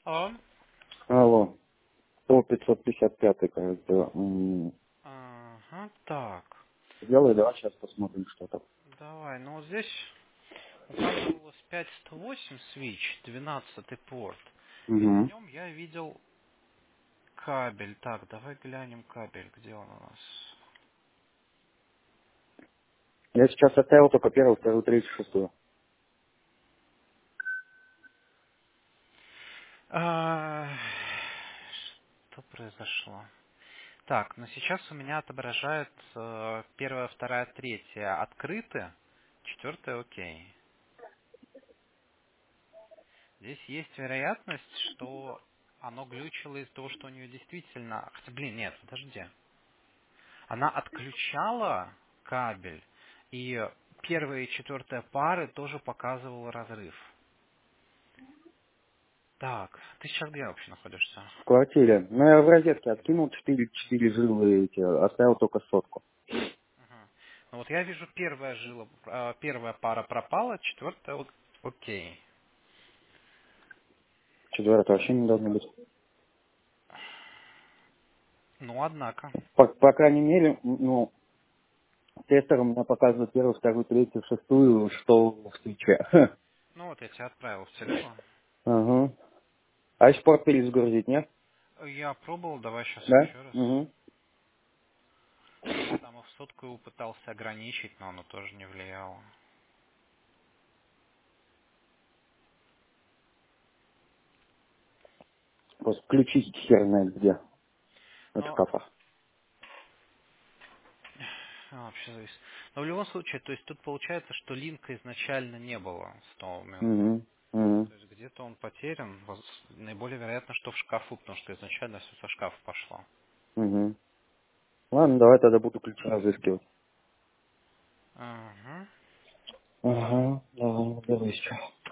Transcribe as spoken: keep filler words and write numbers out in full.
О, Алло, сто пятьсот пятьдесят пять, кажется. М, ага, так. Сделай, давай сейчас посмотрим, что там. Давай, ну вот здесь указывалось пять сто восемь свич, двенадцатый порт. И на Угу. нем я видел кабель. Так, давай глянем кабель, где он у нас. Я сейчас оставил только первую, вторую, третью, шестую. А, Что произошло? Так, но сейчас у меня отображает э, первая, вторая, третья открыты, четвертая окей. Здесь есть вероятность, что оно глючило из-за того, что у нее действительно... Хотя, блин, нет, подожди. Она отключала кабель, и первая и четвертая пары тоже показывал разрыв. Так, ты сейчас где вообще находишься? В квартире. Ну, я в В розетке квартире. откинул четыре, четыре жилы эти, оставил только сотку. Мгм. Ну вот я вижу, первая жила, э, первая пара пропала, четвертая вот окей. Четвертая вообще не должно быть. Ну, однако. По, по крайней мере, м, ну, тестер у меня показывает первую, вторую, третью, шестую, что в свече. Ну вот я тебя отправил в телегу. Ага. А еще порт перезагрузить, нет? Я пробовал, давай сейчас Да? еще раз. Угу. Я там и в сотку его пытался ограничить, но оно тоже не влияло. Просто включить хер знает где. В Но шкафах. а, вообще зависит. Но в любом случае, то есть тут получается, что линка изначально не было с того момента. Угу. Угу. То есть где-то он потерян. Воз- Наиболее вероятно, что в шкафу, потому что изначально все со шкафа пошло. Угу. Ладно, давай тогда буду ключи разыскивать. Ага. Ага, давай, беру еще.